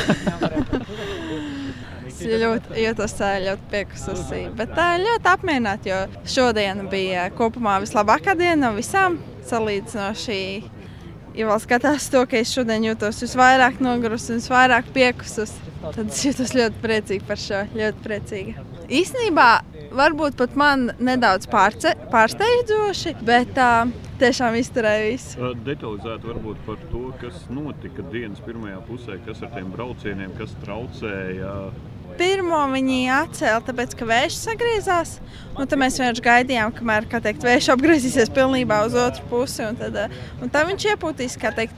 Es jūtos ļoti piekususī, bet ļoti apmierināti, jo šodien bija kopumā vislabākā diena no visām salīdzinoši. Ja vēl skatās to, ka es šodien jūtos visvairāk nogurusi un visvairāk piekusus, tad es jūtos ļoti priecīgi par šo, ļoti priecīga. Īstenībā varbūt pat man nedaudz pārsteidzoši, bet tiešām izturēju visu. Detalizēt varbūt par to, kas notika dienas pirmajā pusē, kas ar tiem braucieniem, kas traucēja. Pirmo viņi atcēla, tāpēc, ka vējš sagriezās. Un tad mēs vienkārši gaidījām, kamēr vējš apgriezīsies pilnībā uz otru pusi. Un tad viņš iepūtīs,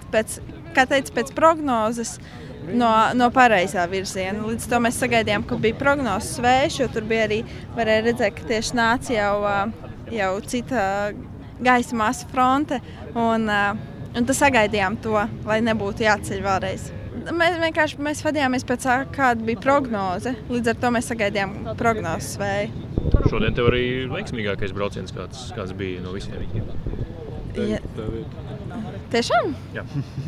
pēc prognozes no pareizā virziena. Līdz to mēs sagaidījām, ka bija prognozes vējš, jo tur bija arī, varēja redzēt, ka tieši nāca jau cita gaisa masa fronte. Un tad sagaidījām to, lai nebūtu jāceļ vēlreiz. Mēs vadījāmies pēc kāda bija prognoze, līdz ar to mēs sagaidījām prognozes vēju. Šodien tev arī veiksmīgākais brauciens, kāds bija no visiem? Ja. Tiešām? Jā.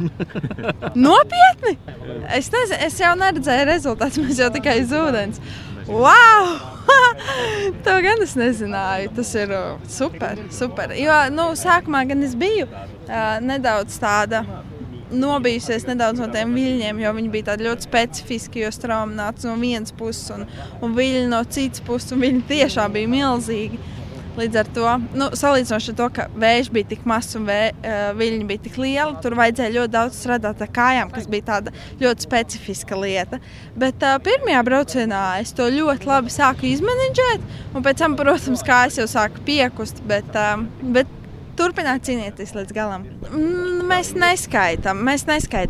Nopietni? Es jau neredzēju rezultātus, mēs jau tikai uz ūdens. Wow! To gan es nezināju, tas ir super. Jo, sākumā gan es biju nedaudz tāda nobijusies nedaudz no tiem viļņiem, jo viņi bija tādi ļoti specifiski, jo straumi nāca no vienas puses un viļņi no citas puses, un viļņi tiešām bija milzīgi. Līdz ar to, salīdzinoši ar to, ka vējš bija tik mazs un viļņi bija tik lieli, tur vajadzēja ļoti daudz strādāt ar kājām, kas bija tāda ļoti specifiska lieta. Bet pirmajā braucienā es to ļoti labi sāku izmenedžēt, un pēc tam, protams, kājas jau sāku piekust, bet turpināt cīnīties līdz galam. Mēs neskaitām. Mēs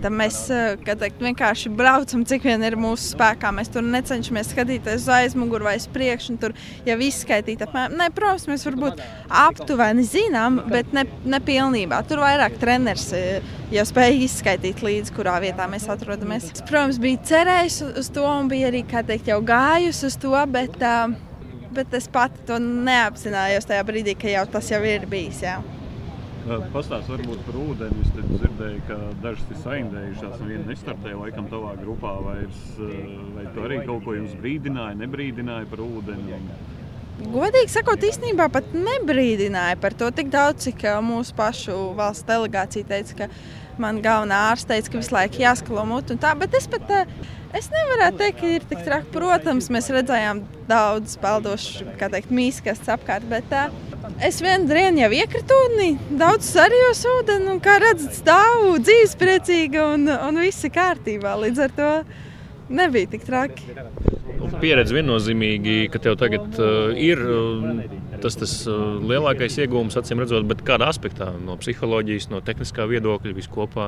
vienkārši braucam, cik vien ir mūsu spēkā. Mēs tur necenšamies skatīties uz aizmuguru vai uz priekšu, un tur jau izskaitīt apmēram. Nē, protams, mēs varbūt aptuveni zinām, bet ne pilnībā. Tur vairāk treneris jau spēja izskaitīt līdzi, kurā vietā mēs atrodamies. Es, protams, biju cerējis uz to un bija arī, jau gājusi uz to, bet es pati to neapzinājos tajā brīdī, ka tas jau ir bijis, jā. Pastāst varbūt par ūdeni. Es dzirdēju, ka dažas ir saindējušās, viena nestartēja laikam tavā grupā vairs. Vai tu arī kaut ko jums nebrīdināja par ūdeni? Godīgi sakot, īstenībā pat nebrīdināja par to tik daudz, cik mūsu pašu valsts delegācija teica, ka man galvenā ārsta teica, ka visu laiku jāskalo mutu un tā, bet es nevarētu teikt, ka ir tik traki. Protams, mēs redzējām daudz peldošu, mīskasts apkārt, bet es vienu dienu jau iekritu ūdenī, daudz sarījos ūdeni, un kā redzat, stāvu dzīvespriecīga un viss ir kārtībā. Līdz ar to nebija tik traki. Pieredze viennozīmīgi, ka tev tagad ir tas lielākais iegūms, acīm redzot, bet kādā aspektā? No psiholoģijas, no tehniskā viedokļa, viss kopā?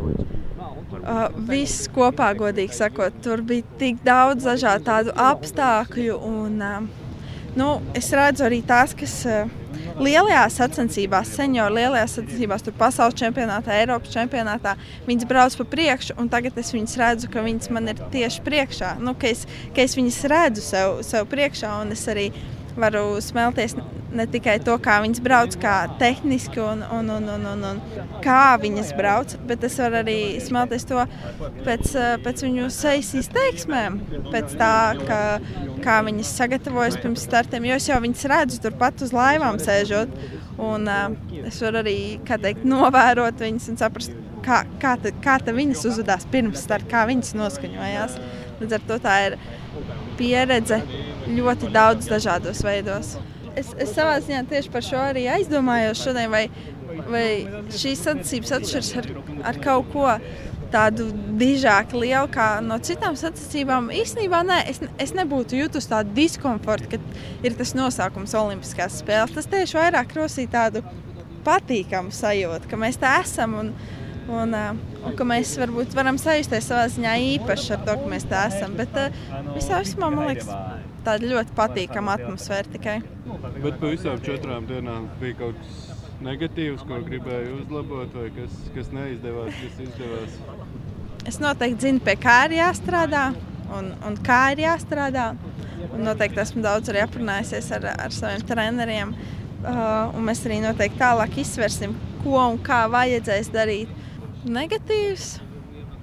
Viss kopā, godīgi sakot. Tur bija tik daudz dažādu tādu apstākļu, un es redzu arī tās, kas lielajās sacensībās, senioru lielajās sacensībās, tur pasaules čempionātā, Eiropas čempionātā, viņas brauc pa priekšu, un tagad es viņas redzu, ka viņas man ir tieši priekšā. Ka es viņas redzu sev priekšā, un es arī varu smelties ne tikai to, kā viņas brauc, kā tehniski un kā viņas brauc, bet es varu arī smelties to pēc viņu sejas izteiksmēm, pēc tā, kā viņas sagatavojas pirms startiem, jo es jau viņas redzu turpat uz laivām sēžot, un es varu arī, novērot viņas un saprast, kā viņas uzvedās pirms starta, kā viņas noskaņojās. Līdz ar to tā ir pieredze ļoti daudz dažādos veidos. Es savā ziņā tieši par šo arī aizdomājos šodien, vai šīs sacensības atšķiras ar kaut ko tādu dižāku lielu kā no citām sacensībām. Īstenībā nē, es nebūtu jutus tādu diskomfortu, kad ir tas nosaukums Olimpiskās spēles. Tas tieši vairāk rosīja tādu patīkamu sajūtu, ka mēs tā esam un ka mēs varbūt varam sajusties savā ziņā īpaši ar to, ka mēs tā esam. Bet visā vismā, man liekas, tāda ļoti patīkama atmosfēra tikai. Bet pa visām 4 dienām bija kaut kas negatīvs, ko gribēju uzlabot, vai kas neizdevās, kas izdevās? Es noteikti zinu, pie kā ir jāstrādā un kā ir jāstrādā. Un noteikti esmu daudz arī aprunājusies ar saviem treneriem. Un mēs arī noteikti tālāk izsversim, ko un kā vajadzēs darīt. Negatīvs.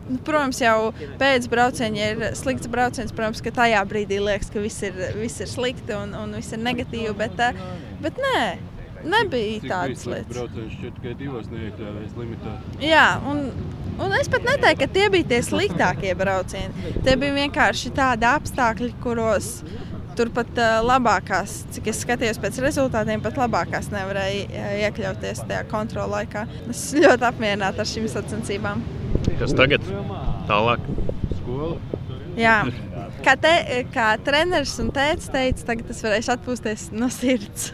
Protams, jau pēc brauciena, ja ir slikts brauciens, protams, ka tajā brīdī liekas, ka viss ir slikti un viss ir negatīvi, bet nē, nebija tādas lietas. Brauciens šķiet tikai 2 neiekļāvies limitā. Jā, un es pat neteiktu, ka tie bija tie sliktākie braucieni. Tie bija vienkārši tādi apstākļi, kuros turpat labākās, cik es skatījos pēc rezultātiem, pat labākās nevarēja iekļauties tajā kontrola laikā. Es ļoti apmierināta ar šīm sacensībām. Kas tagad? Tālāk? Skola? Jā. Kā treneris un tētis teica, tagad es varēšu atpūsties no sirds.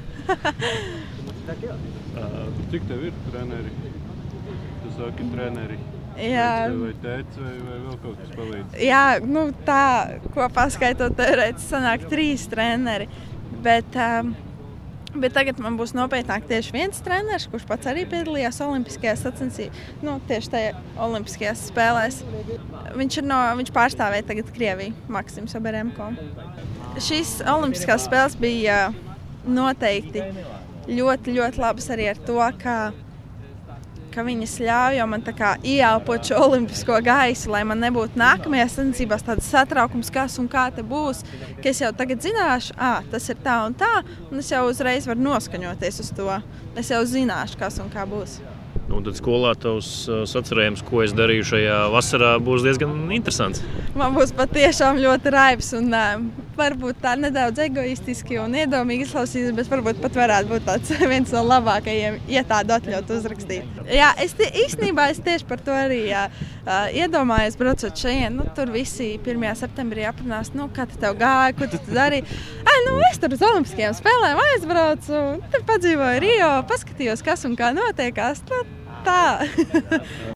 Cik tev ir treneri? Tu saki treneri. Jā. Vai tētis vai vēl kaut kas palīdz? Jā, tā kopā skaitot teorētiski sanāk 3 treneri, bet tagad man būs nopietnāk tieši viens treneris, kurš pats arī piedalījās olimpiskajās sacensībās, tieši tajā olimpiskajās spēlēs. Viņš pārstāvēja tagad Krieviju, Maksims Oberemko. Šīs olimpiskās spēles bija noteikti ļoti, ļoti labas arī ar to, ka viņas ļauj man tā kā ieelpot šo olimpisko gaisu, lai man nebūtu nākamajās sacensībās tāds satraukums, kas un kā te būs, ka es jau tagad zināšu, tas ir tā, un es jau uzreiz varu noskaņoties uz to. Es jau zināšu, kas un kā būs. Un tad skolā tavs sacerējums, ko es darīju šajā vasarā, būs diezgan interesants. Man būs patiešām ļoti raibs un varbūt tā nedaudz egoistiski un iedomīgi izklausīsies, bet varbūt pat varētu būt tāds viens no labākajiem, ja tādu atļautu uzrakstīt. Jā, īstenībā es tieši par to arī iedomājos, braucot šajien. Tur visi 1. septembrī aprunās, kā tev gāja, ko tu darīji. Es tur uz olimpiskajām spēlēm aizbraucu, tur padzīvoju Rio, paskatījos, kas un kā notiekās. Tā.